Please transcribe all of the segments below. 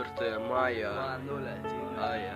4 мая. 2:01. Ая.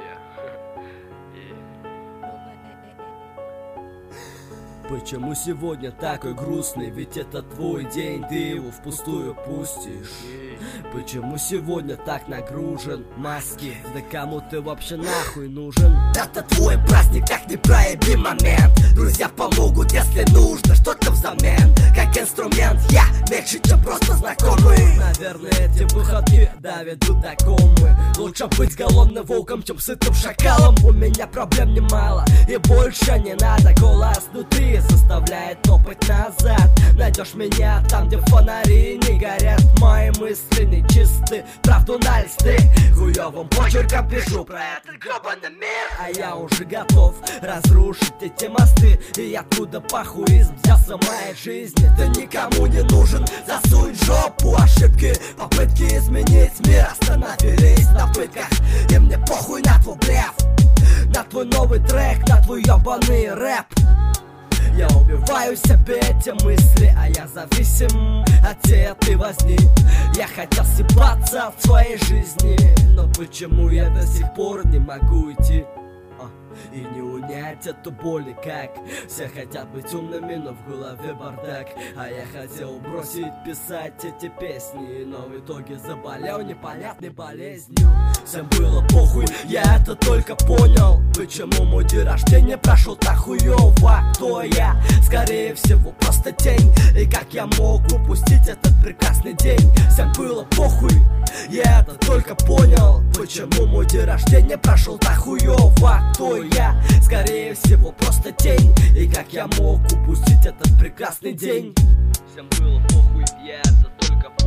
Почему сегодня такой грустный? Ведь это твой день, ты его впустую пустишь. Почему сегодня так нагружен? Маски, да кому ты вообще нахуй нужен? Это твой праздник, так не проеби момент. Друзья помогут, если нужно что-то взамен. Как инструмент, я меньше, чем просто знакомый. Наверное, эти выходки доведут до комы. Лучше быть голодным волком, чем сытым шакалом. У меня проблем немало, и больше не надо. Голос внутри заставляет топать назад. Найдешь меня там, где фонари не горят. Мои мысли не чисты, правду на листы хуёвым почерком пишу про этот грёбаный мир. А я уже готов разрушить эти мосты. И откуда похуизм взялся в моей жизни? Ты никому не нужен, засунь в жопу ошибки. Попытки изменить мир остановились на пытках. И мне похуй на твой блеф, на твой новый трек, на твой ёбаный рэп. Я убиваю себе эти мысли, а я зависим от этой возни. Я хотел съебаться от своей жизни, но почему я до сих пор не могу идти? И не унять эту боль никак. Все хотят быть умными, но в голове бардак. А я хотел бросить писать эти песни, но в итоге заболел непонятной болезнью. Всем было похуй, я это только понял. Почему мой день рождения прошел так хуёво? Кто я? Скорее всего просто тень. И как я мог упустить этот прекрасный день? Всем было похуй, я это только понял. Почему мой день рождения прошел так хуёво? Кто я? Скорее всего просто тень. И как я мог упустить этот прекрасный день? Всем было похуй, я это только